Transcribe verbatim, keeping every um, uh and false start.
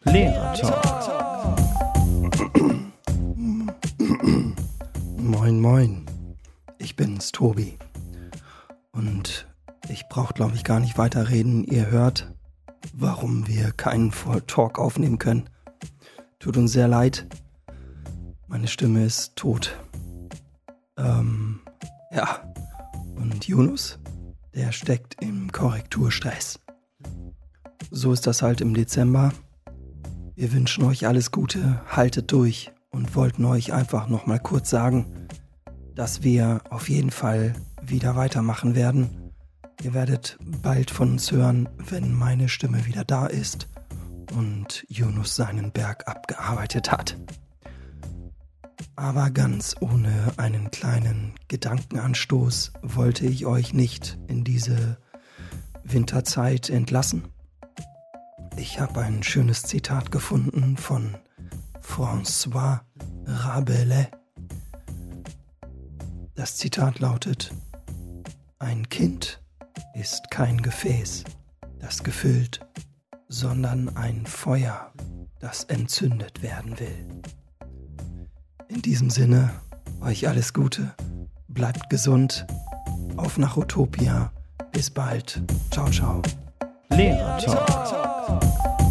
Lehrertalk. Moin, moin. Ich bin's, Tobi. Und ich brauche, glaube ich, gar nicht weiter reden. Ihr hört, warum wir keinen Talk aufnehmen können. Tut uns sehr leid. Meine Stimme ist tot. Ähm, ja. Und Yunus, der steckt im Korrekturstress. So ist das halt im Dezember. Wir wünschen euch alles Gute, haltet durch und wollten euch einfach nochmal kurz sagen, dass wir auf jeden Fall wieder weitermachen werden. Ihr werdet bald von uns hören, wenn meine Stimme wieder da ist und Yunus seinen Berg abgearbeitet hat. Aber ganz ohne einen kleinen Gedankenanstoß wollte ich euch nicht in diese Winterzeit entlassen. Ich habe ein schönes Zitat gefunden von François Rabelais. Das Zitat lautet: Ein Kind ist kein Gefäß, das gefüllt, sondern ein Feuer, das entzündet werden will. In diesem Sinne, euch alles Gute, bleibt gesund, auf nach Utopia, bis bald, ciao, ciao. Lehrertalk.